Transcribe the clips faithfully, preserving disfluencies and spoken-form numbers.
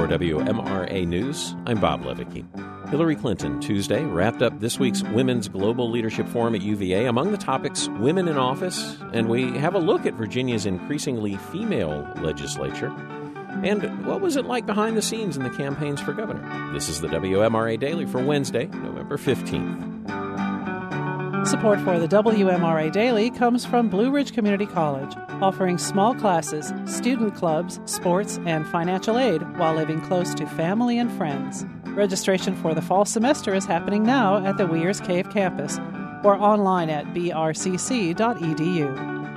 W M R A News, I'm Bob Levicki. Hillary Clinton, Tuesday, wrapped up this week's Women's Global Leadership Forum at U V A. Among the topics, women in office, and we have a look at Virginia's increasingly female legislature. And what was it like behind the scenes in the campaigns for governor? This is the W M R A Daily for Wednesday, November fifteenth. Support for the W M R A Daily comes from Blue Ridge Community College, offering small classes, student clubs, sports, and financial aid while living close to family and friends. Registration for the fall semester is happening now at the Weir's Cave campus or online at b r c c dot e d u.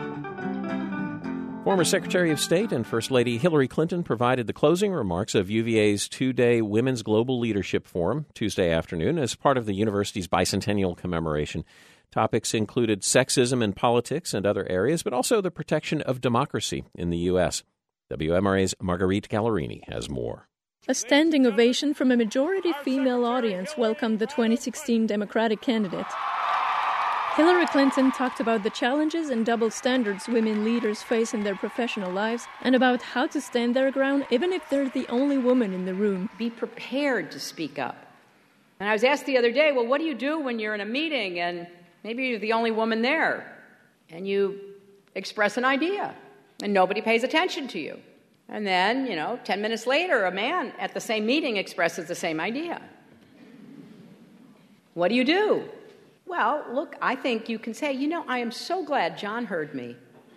Former Secretary of State and First Lady Hillary Clinton provided the closing remarks of U V A's two-day Women's Global Leadership Forum Tuesday afternoon as part of the university's bicentennial commemoration. Topics included sexism in politics and other areas, but also the protection of democracy in the U S. W M R A's Marguerite Gallerini has more. A standing ovation from a majority female audience welcomed the twenty sixteen Democratic candidate. Hillary Clinton talked about the challenges and double standards women leaders face in their professional lives and about how to stand their ground even if they're the only woman in the room. Be prepared to speak up. And I was asked the other day, well, what do you do when you're in a meeting and maybe you're the only woman there and you express an idea and nobody pays attention to you? And then, you know, ten minutes later, a man at the same meeting expresses the same idea. What do you do? Well, look, I think you can say, you know, I am so glad John heard me.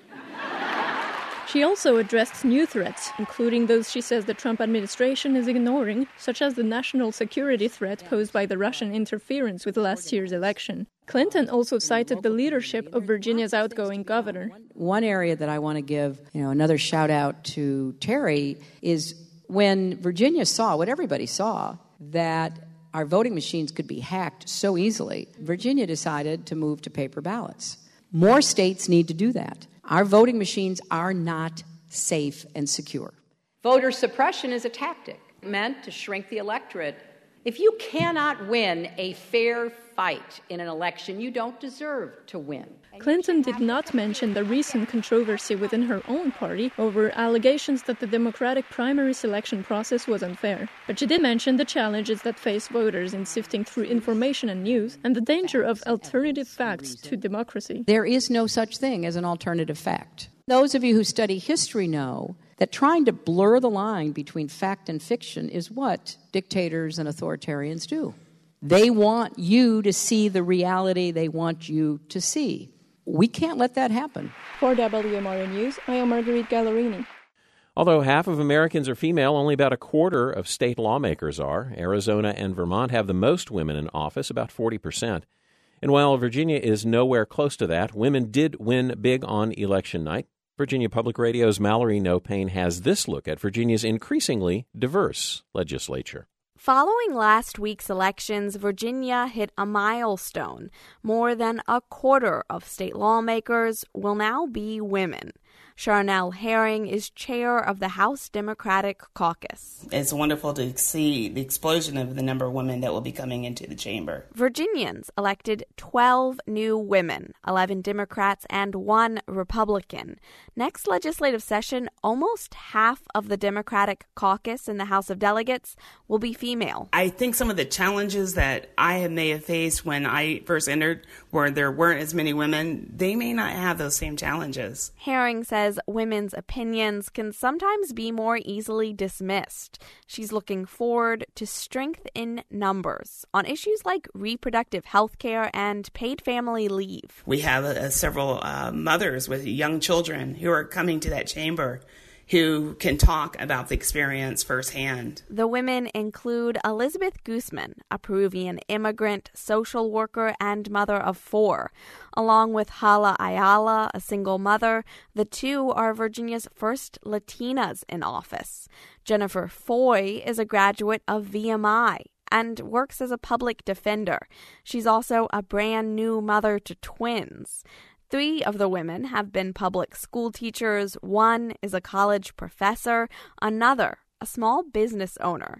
She also addressed new threats, including those she says the Trump administration is ignoring, such as the national security threat posed by the Russian interference with last year's election. Clinton also cited the leadership of Virginia's outgoing governor. One area that I want to give, you know, another shout out to Terry is when Virginia saw, what everybody saw, that our voting machines could be hacked so easily, Virginia decided to move to paper ballots. More states need to do that. Our voting machines are not safe and secure. Voter suppression is a tactic meant to shrink the electorate. If you cannot win a fair fight in an election, you don't deserve to win. Clinton did not mention the recent controversy within her own party over allegations that the Democratic primary selection process was unfair. But she did mention the challenges that face voters in sifting through information and news and the danger of alternative facts to democracy. There is no such thing as an alternative fact. Those of you who study history know that trying to blur the line between fact and fiction is what dictators and authoritarians do. They want you to see the reality they want you to see. We can't let that happen. For W M R A News, I am Marguerite Gallerini. Although half of Americans are female, only about a quarter of state lawmakers are. Arizona and Vermont have the most women in office, about forty percent. And while Virginia is nowhere close to that, women did win big on election night. Virginia Public Radio's Mallory Nopane has this look at Virginia's increasingly diverse legislature. Following last week's elections, Virginia hit a milestone. More than a quarter of state lawmakers will now be women. Charnel Herring is chair of the House Democratic Caucus. It's wonderful to see the explosion of the number of women that will be coming into the chamber. Virginians elected twelve new women, eleven Democrats and one Republican. Next legislative session, almost half of the Democratic caucus in the House of Delegates will be female. I think some of the challenges that I may have faced when I first entered, where there weren't as many women, they may not have those same challenges. Herring says women's opinions can sometimes be more easily dismissed. She's looking forward to strength in numbers on issues like reproductive health care and paid family leave. We have uh, several uh, mothers with young children who are coming to that chamber who can talk about the experience firsthand. The women include Elizabeth Guzman, a Peruvian immigrant, social worker, and mother of four. Along with Hala Ayala, a single mother, the two are Virginia's first Latinas in office. Jennifer Foy is a graduate of V M I and works as a public defender. She's also a brand new mother to twins. Three of the women have been public school teachers. One is a college professor, another a small business owner.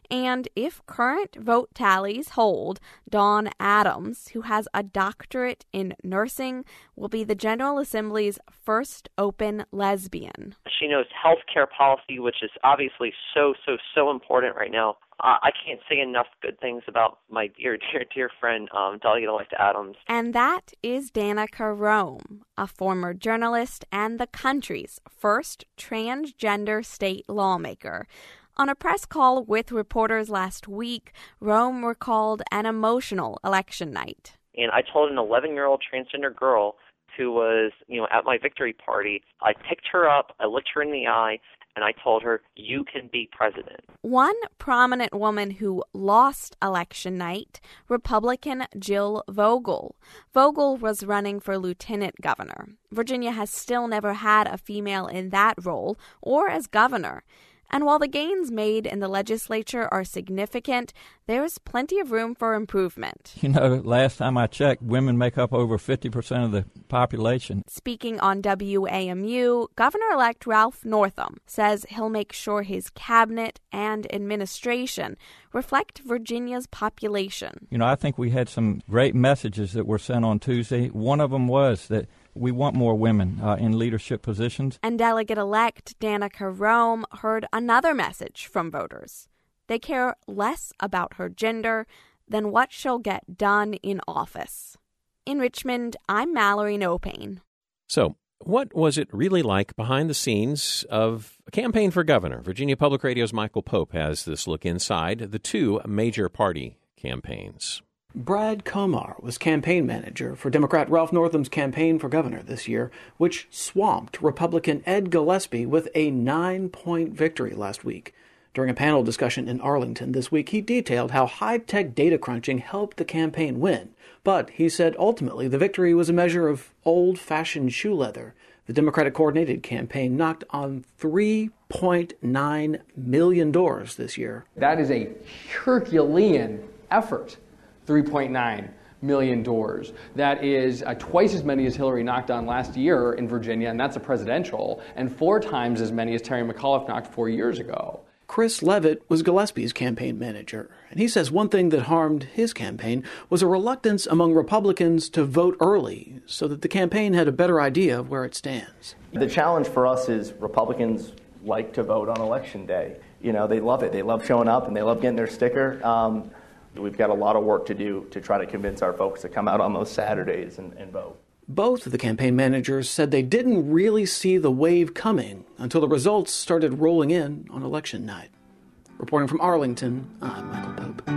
And if current vote tallies hold, Dawn Adams, who has a doctorate in nursing, will be the General Assembly's first open lesbian. She knows healthcare policy, which is obviously so, so, so important right now. Uh, I can't say enough good things about my dear, dear, dear friend, um, Delegate-elect Adams. And that is Danica Roem, a former journalist and the country's first transgender state lawmaker. On a press call with reporters last week, Roem recalled an emotional election night. And I told an eleven-year-old transgender girl who was, you know, at my victory party, I picked her up, I looked her in the eye, and I told her, you can be president. One prominent woman who lost election night, Republican Jill Vogel. Vogel was running for lieutenant governor. Virginia has still never had a female in that role or as governor. And while the gains made in the legislature are significant, there's plenty of room for improvement. You know, last time I checked, women make up over fifty percent of the population. Speaking on W A M U, Governor-elect Ralph Northam says he'll make sure his cabinet and administration reflect Virginia's population. You know, I think we had some great messages that were sent on Tuesday. One of them was that we want more women uh, in leadership positions. And Delegate-elect Danica Roem heard another message from voters. They care less about her gender than what she'll get done in office. In Richmond, I'm Mallory Nopane. So, what was it really like behind the scenes of a campaign for governor? Virginia Public Radio's Michael Pope has this look inside the two major party campaigns. Brad Comar was campaign manager for Democrat Ralph Northam's campaign for governor this year, which swamped Republican Ed Gillespie with a nine-point victory last week. During a panel discussion in Arlington this week, he detailed how high-tech data crunching helped the campaign win. But he said ultimately the victory was a measure of old-fashioned shoe leather. The Democratic-coordinated campaign knocked on three point nine million doors this year. That is a Herculean effort. three point nine million doors. That is uh, twice as many as Hillary knocked on last year in Virginia, and that's a presidential, and four times as many as Terry McAuliffe knocked four years ago. Chris Levitt was Gillespie's campaign manager, and he says one thing that harmed his campaign was a reluctance among Republicans to vote early so that the campaign had a better idea of where it stands. The challenge for us is Republicans like to vote on Election Day. You know, they love it. They love showing up, and they love getting their sticker. Um, We've got a lot of work to do to try to convince our folks to come out on those Saturdays and, and vote. Both of the campaign managers said they didn't really see the wave coming until the results started rolling in on election night. Reporting from Arlington, I'm Michael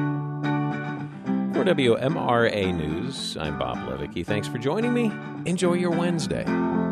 Pope. For W M R A News, I'm Bob Levicki. Thanks for joining me. Enjoy your Wednesday.